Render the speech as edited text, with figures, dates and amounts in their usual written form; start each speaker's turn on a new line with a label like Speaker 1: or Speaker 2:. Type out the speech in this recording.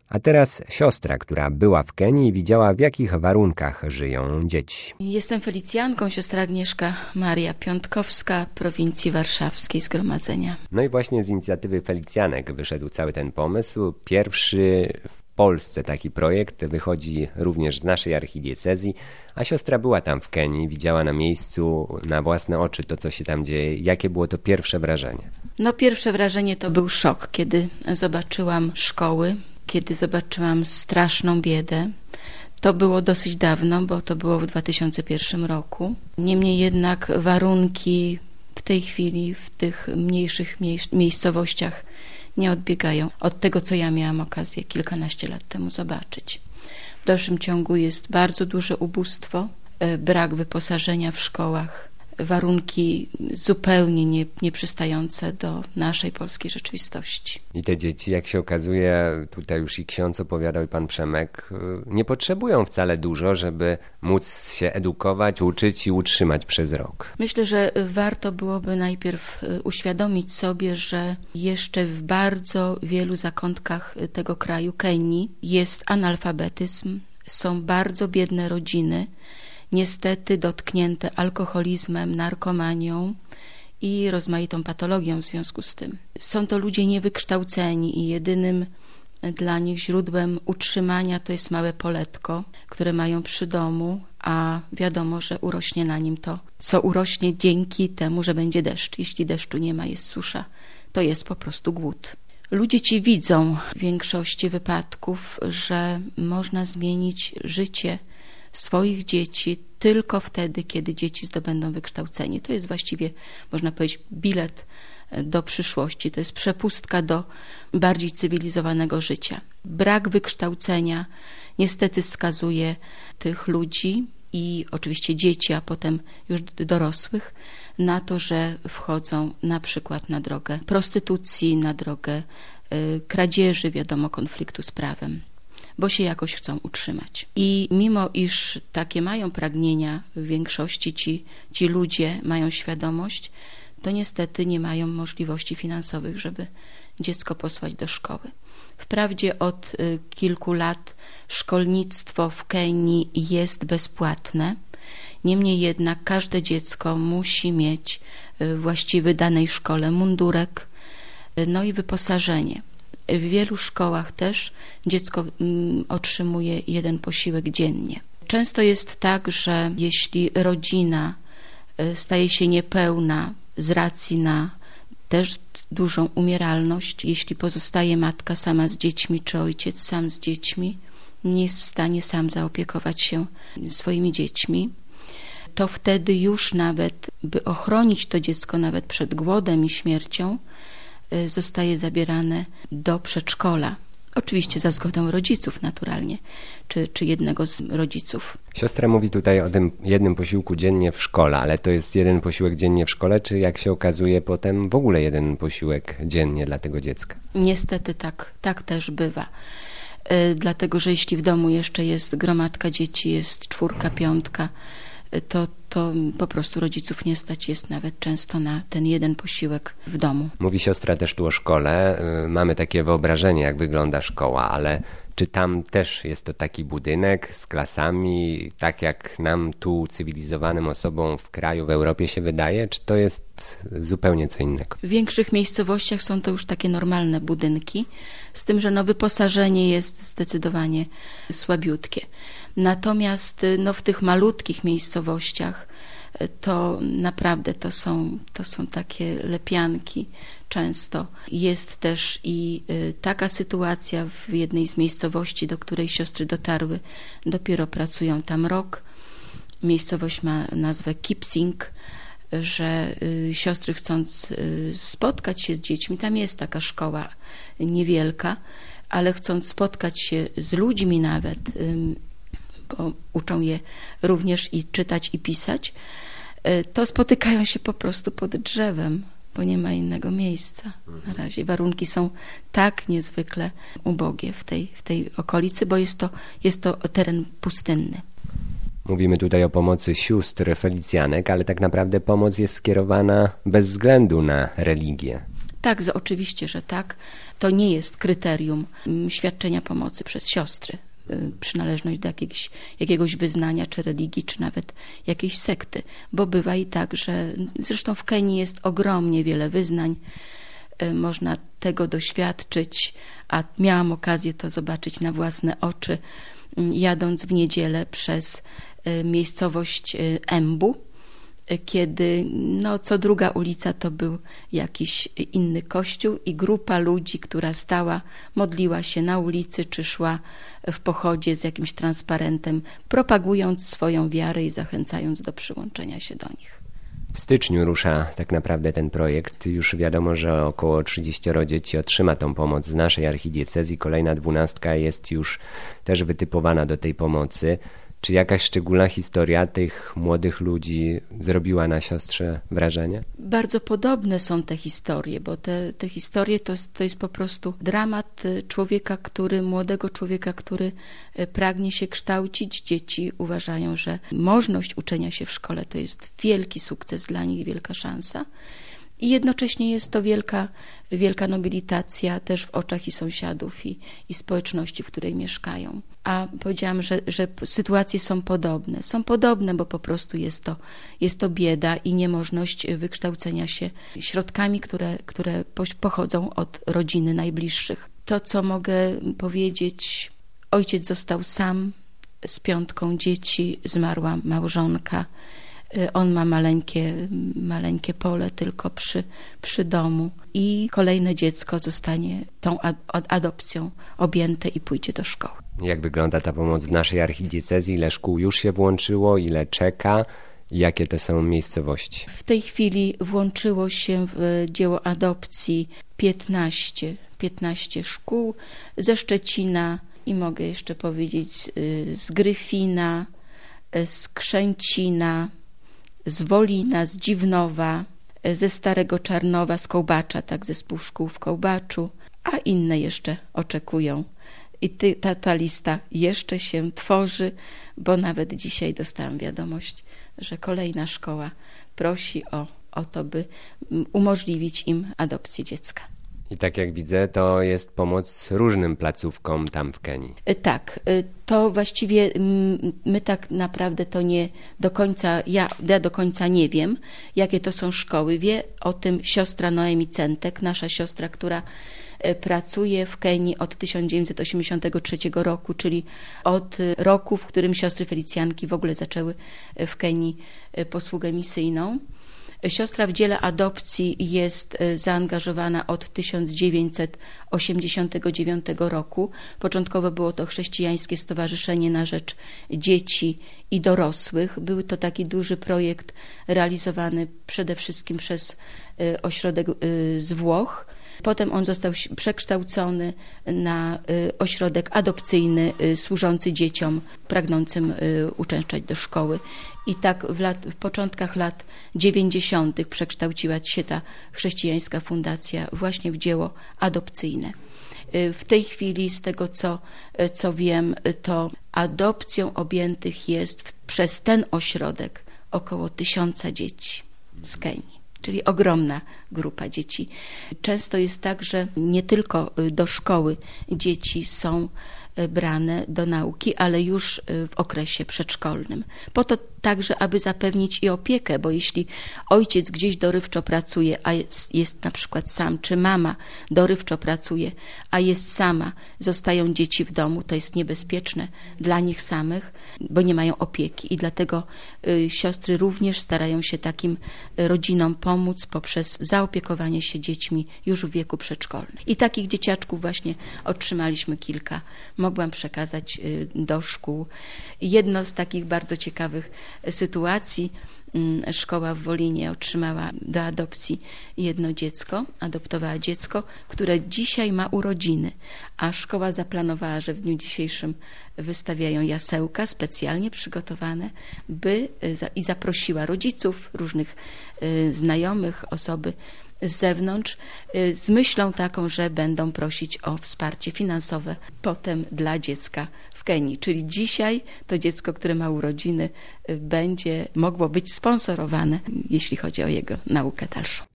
Speaker 1: A teraz siostra, która była w Kenii i widziała, w jakich warunkach żyją dzieci.
Speaker 2: Jestem Felicjanką, siostra Agnieszka Maria Piątkowska, prowincji warszawskiej Zgromadzenia.
Speaker 1: No i właśnie z inicjatywy Felicjanek wyszedł cały ten pomysł. Pierwszy w Polsce taki projekt wychodzi również z naszej archidiecezji, a siostra była tam w Kenii, widziała na miejscu, na własne oczy to, co się tam dzieje. Jakie było to pierwsze wrażenie?
Speaker 2: No pierwsze wrażenie to był szok, kiedy zobaczyłam szkoły, kiedy zobaczyłam straszną biedę. To było dosyć dawno, bo to było w 2001 roku. Niemniej jednak warunki w tej chwili w tych mniejszych miejscowościach nie odbiegają od tego, co ja miałam okazję kilkanaście lat temu zobaczyć. W dalszym ciągu jest bardzo duże ubóstwo, brak wyposażenia w szkołach, warunki zupełnie nieprzystające do naszej polskiej rzeczywistości.
Speaker 1: I te dzieci, jak się okazuje, tutaj już i ksiądz opowiadał, i pan Przemek, nie potrzebują wcale dużo, żeby móc się edukować, uczyć i utrzymać przez rok.
Speaker 2: Myślę, że warto byłoby najpierw uświadomić sobie, że jeszcze w bardzo wielu zakątkach tego kraju, Kenii, jest analfabetyzm, są bardzo biedne rodziny, niestety dotknięte alkoholizmem, narkomanią i rozmaitą patologią w związku z tym. Są to ludzie niewykształceni i jedynym dla nich źródłem utrzymania to jest małe poletko, które mają przy domu, a wiadomo, że urośnie na nim to, co urośnie dzięki temu, że będzie deszcz. Jeśli deszczu nie ma, jest susza, to jest po prostu głód. Ludzie ci widzą w większości wypadków, że można zmienić życie swoich dzieci tylko wtedy, kiedy dzieci zdobędą wykształcenie. To jest właściwie, można powiedzieć, bilet do przyszłości. To jest przepustka do bardziej cywilizowanego życia. Brak wykształcenia niestety skazuje tych ludzi i oczywiście dzieci, a potem już dorosłych, na to, że wchodzą na przykład na drogę prostytucji, na drogę kradzieży, wiadomo, konfliktu z prawem, bo się jakoś chcą utrzymać. I mimo iż takie mają pragnienia w większości, ci ludzie mają świadomość, to niestety nie mają możliwości finansowych, żeby dziecko posłać do szkoły. Wprawdzie od kilku lat szkolnictwo w Kenii jest bezpłatne, niemniej jednak każde dziecko musi mieć właściwy danej szkole mundurek, no i wyposażenie. W wielu szkołach też dziecko otrzymuje jeden posiłek dziennie. Często jest tak, że jeśli rodzina staje się niepełna z racji na też dużą umieralność, jeśli pozostaje matka sama z dziećmi, czy ojciec sam z dziećmi, nie jest w stanie sam zaopiekować się swoimi dziećmi, to wtedy już nawet, by ochronić to dziecko nawet przed głodem i śmiercią, zostaje zabierane do przedszkola. Oczywiście za zgodą rodziców naturalnie, czy jednego z rodziców.
Speaker 1: Siostra mówi tutaj o tym jednym posiłku dziennie w szkole, ale to jest jeden posiłek dziennie w szkole, czy jak się okazuje potem w ogóle jeden posiłek dziennie dla tego dziecka?
Speaker 2: Niestety tak też bywa. Dlatego, że jeśli w domu jeszcze jest gromadka dzieci, jest 4, 5, to po prostu rodziców nie stać jest nawet często na ten jeden posiłek w domu.
Speaker 1: Mówi siostra też tu o szkole. Mamy takie wyobrażenie, jak wygląda szkoła, ale czy tam też jest to taki budynek z klasami, tak jak nam tu cywilizowanym osobom w kraju, w Europie się wydaje, czy to jest zupełnie co innego?
Speaker 2: W większych miejscowościach są to już takie normalne budynki, z tym, że wyposażenie jest zdecydowanie słabiutkie. Natomiast w tych malutkich miejscowościach to naprawdę to są takie lepianki często. Jest też i taka sytuacja w jednej z miejscowości, do której siostry dotarły, dopiero pracują tam rok. Miejscowość ma nazwę Kipsing, że siostry chcąc spotkać się z dziećmi, tam jest taka szkoła niewielka, ale chcąc spotkać się z ludźmi nawet, bo uczą je również i czytać i pisać, to spotykają się po prostu pod drzewem, bo nie ma innego miejsca na razie. Warunki są tak niezwykle ubogie w tej okolicy, bo jest to teren pustynny.
Speaker 1: Mówimy tutaj o pomocy sióstr Felicjanek, ale tak naprawdę pomoc jest skierowana bez względu na religię.
Speaker 2: Tak, oczywiście, że tak. To nie jest kryterium świadczenia pomocy przez siostry. Przynależność do jakiegoś wyznania, czy religii, czy nawet jakiejś sekty. Bo bywa i tak, że zresztą w Kenii jest ogromnie wiele wyznań. Można tego doświadczyć, a miałam okazję to zobaczyć na własne oczy, jadąc w niedzielę przez miejscowość Embu, kiedy co druga ulica to był jakiś inny kościół i grupa ludzi, która stała, modliła się na ulicy, czy szła w pochodzie z jakimś transparentem, propagując swoją wiarę i zachęcając do przyłączenia się do nich.
Speaker 1: W styczniu rusza tak naprawdę ten projekt. Już wiadomo, że około 30 dzieci otrzyma tą pomoc z naszej archidiecezji. Kolejna 12 jest już też wytypowana do tej pomocy. Czy jakaś szczególna historia tych młodych ludzi zrobiła na siostrze wrażenie?
Speaker 2: Bardzo podobne są te historie, bo te historie to jest po prostu dramat młodego człowieka, który pragnie się kształcić. Dzieci uważają, że możliwość uczenia się w szkole to jest wielki sukces dla nich, wielka szansa. I jednocześnie jest to wielka nobilitacja też w oczach i sąsiadów i społeczności, w której mieszkają. A powiedziałam, że sytuacje są podobne. Są podobne, bo po prostu jest to bieda i niemożność wykształcenia się środkami, które pochodzą od rodziny najbliższych. To, co mogę powiedzieć, ojciec został sam z 5 dzieci, zmarła małżonka. On ma maleńkie pole tylko przy domu i kolejne dziecko zostanie tą adopcją objęte i pójdzie do szkoły.
Speaker 1: Jak wygląda ta pomoc w naszej archidiecezji? Ile szkół już się włączyło? Ile czeka? Jakie to są miejscowości?
Speaker 2: W tej chwili włączyło się w dzieło adopcji 15 szkół ze Szczecina i mogę jeszcze powiedzieć z Gryfina, z Krzęcina, z Wolina, z Dziwnowa, ze Starego Czarnowa, z Kołbacza, tak, zespół szkół w Kołbaczu, a inne jeszcze oczekują. I ta lista jeszcze się tworzy, bo nawet dzisiaj dostałam wiadomość, że kolejna szkoła prosi o to, by umożliwić im adopcję dziecka.
Speaker 1: I tak jak widzę, to jest pomoc różnym placówkom tam w Kenii.
Speaker 2: Tak, to właściwie my tak naprawdę to nie do końca, ja do końca nie wiem, jakie to są szkoły. Wie o tym siostra Noemi Centek, nasza siostra, która pracuje w Kenii od 1983 roku, czyli od roku, w którym siostry Felicjanki w ogóle zaczęły w Kenii posługę misyjną. Siostra w dziele adopcji jest zaangażowana od 1989 roku. Początkowo było to Chrześcijańskie Stowarzyszenie na Rzecz Dzieci i Dorosłych. Był to taki duży projekt realizowany przede wszystkim przez ośrodek z Włoch. Potem on został przekształcony na ośrodek adopcyjny służący dzieciom pragnącym uczęszczać do szkoły. I tak w początkach lat 90. przekształciła się ta chrześcijańska fundacja właśnie w dzieło adopcyjne. W tej chwili, z tego co wiem, to adopcją objętych jest przez ten ośrodek około 1000 dzieci z Kenii. Czyli ogromna grupa dzieci. Często jest tak, że nie tylko do szkoły dzieci są brane do nauki, ale już w okresie przedszkolnym. Po to także, aby zapewnić i opiekę, bo jeśli ojciec gdzieś dorywczo pracuje, a jest na przykład sam, czy mama dorywczo pracuje, a jest sama, zostają dzieci w domu, to jest niebezpieczne dla nich samych, bo nie mają opieki i dlatego siostry również starają się takim rodzinom pomóc poprzez zaopiekowanie się dziećmi już w wieku przedszkolnym. I takich dzieciaczków właśnie otrzymaliśmy kilka. Mogłam przekazać do szkół. Jedno z takich bardzo ciekawych sytuacji, szkoła w Wolinie otrzymała do adopcji jedno dziecko, adoptowała dziecko, które dzisiaj ma urodziny, a szkoła zaplanowała, że w dniu dzisiejszym wystawiają jasełka specjalnie przygotowane, i zaprosiła rodziców, różnych znajomych, osoby z zewnątrz, z myślą taką, że będą prosić o wsparcie finansowe potem dla dziecka w Kenii. Czyli dzisiaj to dziecko, które ma urodziny, będzie mogło być sponsorowane, jeśli chodzi o jego naukę dalszą.